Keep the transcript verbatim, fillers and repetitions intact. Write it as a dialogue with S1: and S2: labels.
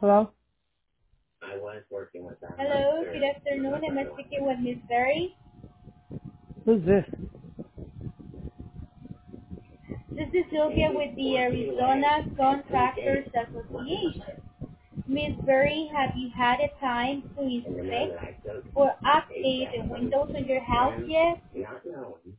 S1: Hello?
S2: Hello, good afternoon. I'm speaking with Miss Berry.
S1: Who's this?
S2: This is Sylvia with the Arizona Contractors Association. Miss Berry, have you had a time to inspect or update the windows on your house yet?